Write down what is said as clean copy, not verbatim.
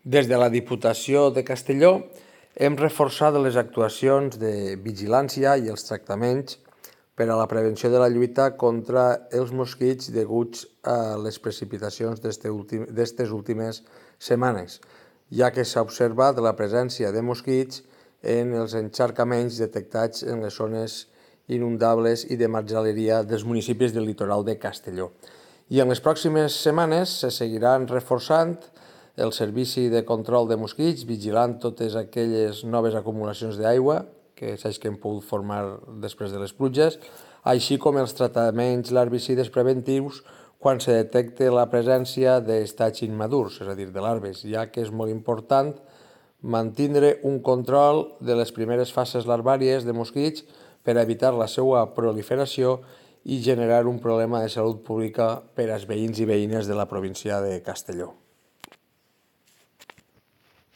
Des de la Diputació de Castelló hem reforçat les actuacions de vigilància i els tractaments per a la prevenció de la lluita contra els mosquits deguts a les precipitacions d'aquestes últimes setmanes, ja que s'ha observat la presència de mosquits en els encharcaments detectats en les zones inundables i de marjaleria dels municipis del litoral de Castelló. I en les pròximes setmanes se seguiran reforçant el servici de control de mosquits, vigilant totes aquelles noves acumulacions d'aigua que s'hagin pogut formar després de les pluges, així com els tractaments larvicides preventius quan se detecta la presència d'estats immadurs, és a dir, de larves, ja que és molt important mantenir un control de les primeres fases larvàries de mosquits per evitar la seva proliferació i generar un problema de salut pública per als veïns i veïnes de la província de Castelló.